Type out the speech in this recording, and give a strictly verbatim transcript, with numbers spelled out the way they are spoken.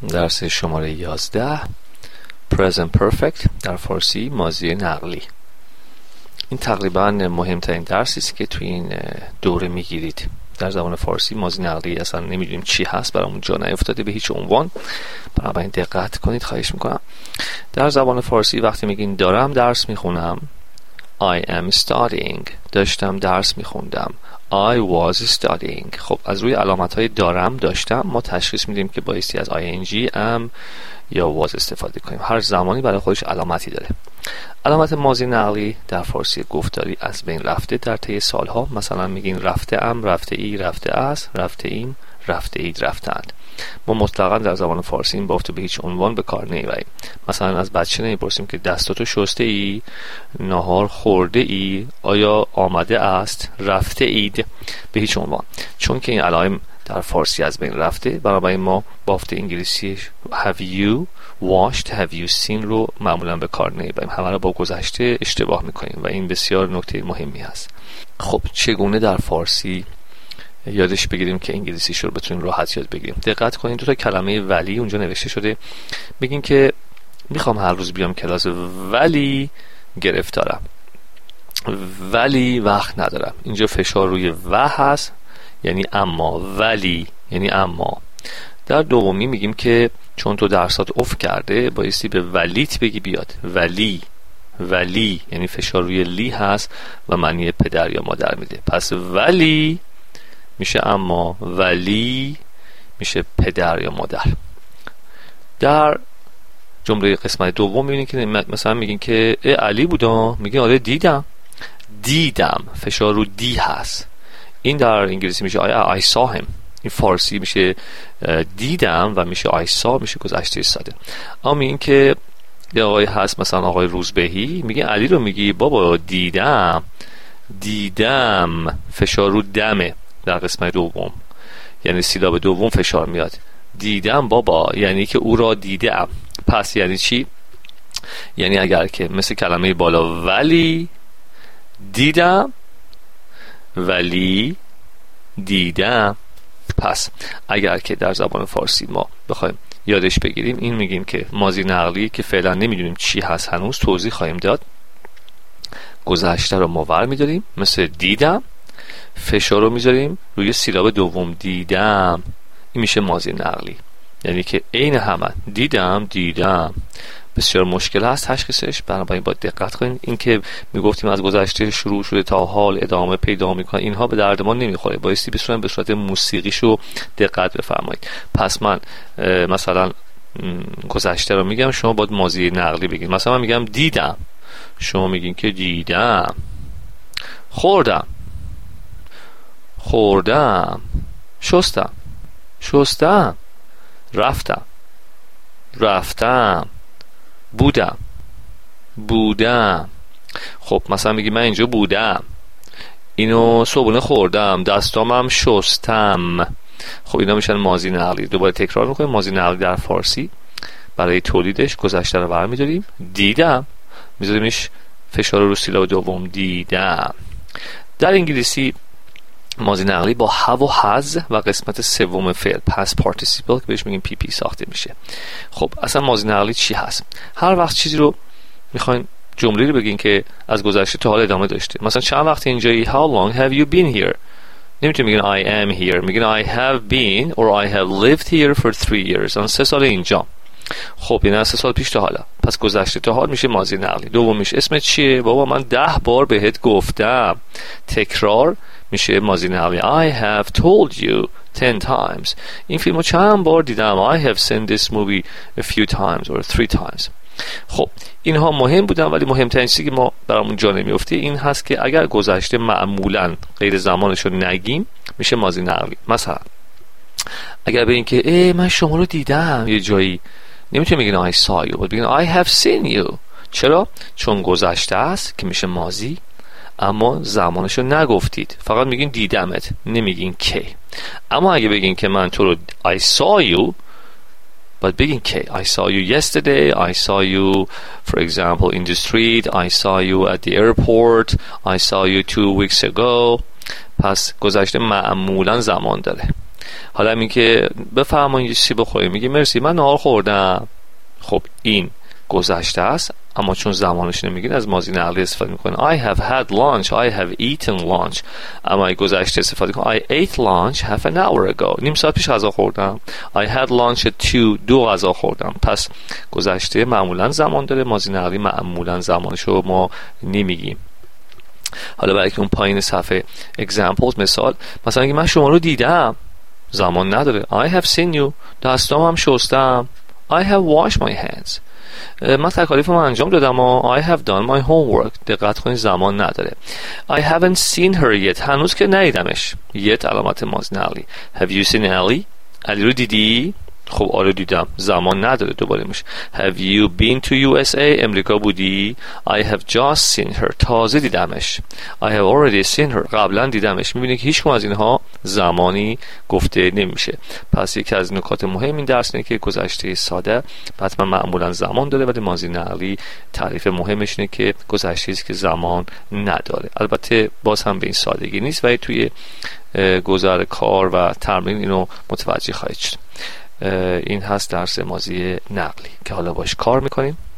درس شماره یازده Present Perfect در فارسی ماضی نقلی. این تقریبا مهمترین درسی است که توی این دوره میگیرید. در زبان فارسی ماضی نقلی اصلا نمیدونیم چی هست، برامون جا نیفتاده به هیچ عنوان، بنابراین دقت کنید خواهش میکنم. در زبان فارسی وقتی میگین دارم درس میخونم I am studying، داشتم درس میخوندم I was studying. خب از روی علامت های دارم داشتم ما تشخیص میدیم که بایستی از ing am یا was استفاده کنیم. هر زمانی برای خودش علامتی داره. علامت ماضی نقلی در فارسی گفتاری از بین رفته در طی سالها. مثلا میگین رفته ام، رفته ای، رفته است، رفته ایم، رفته اید، رفتند. ما مطلقا در زبان فارسی این بافت به هیچ عنوان به کار نمیبریم. مثلا از بچه نمیپرسیم که دستاتو شسته ای، ناهار خورده ای، آیا آمده است، رفته اید، به هیچ عنوان، چون که این علائم در فارسی از بین رفته. بنابراین ما بافت انگلیسی have you watched, have you seen رو معمولا به کار نمیبریم، همه رو با گذشته اشتباه میکنیم و این بسیار نکته مهمی هست. خب چگونه در فارسی یادش بگیریم که انگلیسی رو بتونیم راحت یاد بگیریم؟ دقت کنید دو تا کلمه ولی اونجا نوشته شده. میگین که میخوام هر روز بیام کلاس ولی گرفتارم، ولی وقت ندارم. اینجا فشار روی و هست یعنی اما، ولی یعنی اما. در دومی میگیم که چون تو درسات افت کرده بایستی به ولیت بگی بیاد، ولی ولی یعنی فشار روی لی هست و معنی پدر یا مادر میده. پس ولی میشه اما، ولی میشه پدر یا مادر. در جمله قسمت دوم میبینید که مثلا میگین که ای علی بودا، میگین آره دیدم، دیدم فشار رو دی هست. این در انگلیسی میشه I, I saw him. این فارسی میشه دیدم و میشه I saw، میشه گذشته ساده. اما میگین که یه آقای هست مثلا آقای روزبهی، میگین علی رو میگی بابا دیدم، دیدم فشار رو دمه در قسمت دوم، یعنی سیلاب دوم فشار میاد. دیدم بابا یعنی که او را دیدم. پس یعنی چی؟ یعنی اگر که مثل کلمه بالا ولی دیدم، ولی دیدم. پس اگر که در زبان فارسی ما بخوایم یادش بگیریم این میگیم که ماضی نقلی که فعلا نمیدونیم چی هست هنوز توضیح خواهیم داد، گذشته رو ما ور میداریم مثل دیدم، فشار رو میذاریم روی سیلاب دوم دیدم، این میشه ماضی نقلی، یعنی که عین همه دیدم دیدم. بسیار مشکل هست تشخیصش، بنابراین باید دقت کنید. این که میگفتیم از گذشته شروع شده تا حال ادامه پیدا میکنه، اینها به درد ما نمیخوره، بایستی بسیار به صورت موسیقیشو دقت بفرمایید. پس من مثلا گذشته رو میگم، شما باید ماضی نقلی بگید. مثلا من میگم دیدم، شما میگین که دیدم. خوردم، خوردم. شستم، شستم. رفتم، رفتم. بودم، بودم. خب مثلا میگی من اینجا بودم، اینو صبحونه خوردم، دستامم شستم. خب اینا میشن ماضی نقلی. دوباره تکرار میکنیم. ماضی نقلی در فارسی برای تولیدش گذشته رو برمی‌داریم، دیدم، میذاریمش فشار رو سیلاب دوم دیدم. در انگلیسی ماضی نقلی با have و has و قسمت سوم فعل past participle که بهش میگیم پی پی ساخته میشه. خب اصلا ماضی نقلی چی هست؟ هر وقت چیزی رو میخواین جمله رو بگین که از گذشته تا حال ادامه داشته. مثلا چند وقت اینجایی؟ how long have you been here؟ نمیتونیم بگین I am here، میگین I have been or I have lived here for three years. آن سه سال اینجا. خب این سه سال پیش تا حالا، پس گذشته تا حال میشه ماضی نقلی. دومیش اسم چیه؟ بابا من ده بار بهت گفتم. تکرار میشه ماضی نقلی. I have told you ten times. این فیلمو چند بار دیدم. I have seen this movie a few times or three times. خب اینها مهم بودن، ولی مهمترین چیزی که ما برامون جا نمیفته این هست که اگر گذشته معمولا غیر زمانش رو نگیم میشه ماضی نقلی. مثلا اگر بگین که ای من شما رو دیدم یه جایی، نمیتونیم بگین I saw you، باید بگین I have seen you. چرا؟ چون گذشته است که میشه ماضی، اما زمانشو نگفتید، فقط میگین دیدمت، نمیگین که. اما اگه بگین که من تو رو I saw you، باید بگین که I saw you yesterday, I saw you for example in the street, I saw you at the airport, I saw you two weeks ago. پس گذشته معمولا زمان داره. حالا این که بفرمایید یه چیزی بخورید، میگه مرسی من نهار خوردم. خب این گذشته است، اما چون زمانش نمیگین از ماضی نقلی استفاده میکنه. I have had lunch, I have eaten lunch. اما ای گذشته استفاده کنه I ate lunch half an hour ago. نیم ساعت پیش غذا خوردم. I had lunch at two. دو غذا خوردم. پس گذشته معمولا زمان داره، ماضی نقلی معمولا زمانشو ما نمیگیم. حالا برای که اون پایین صفحه examples مثال، مثلا اگه من شما رو دیدم، زمان نداره. I have seen you. دستام هم شستم. I have washed my hands. من تکالیفم انجام دادم و I have done my homework. دقت کنید زمان نداره. I haven't seen her yet. هنوز که ندیدمش. yet علامت ماضی نقلی. Have you seen Ellie? علی رو دیدی؟ خب آره دیدم. زمان نداره دوباره میشه. Have you been to یو اس ای؟ امریکا بودی؟ I have just seen her. تازه دیدمش. I have already seen her. قبلا دیدمش. میبینید که هیچ کدوم از اینها زمانی گفته نمیشه. پس یکی از نکات مهم این درس اینه که گذشته ساده حتما معمولا زمان داره، ولی ماضی نقلی تعریف مهمش اینه که گذشته است که زمان نداره. البته باز هم به این سادگی نیست، ولی توی گذر کار و تمرین اینو متوجه خواهید شد. این هست درس ماضی نقلی که حالا باش کار میکنیم.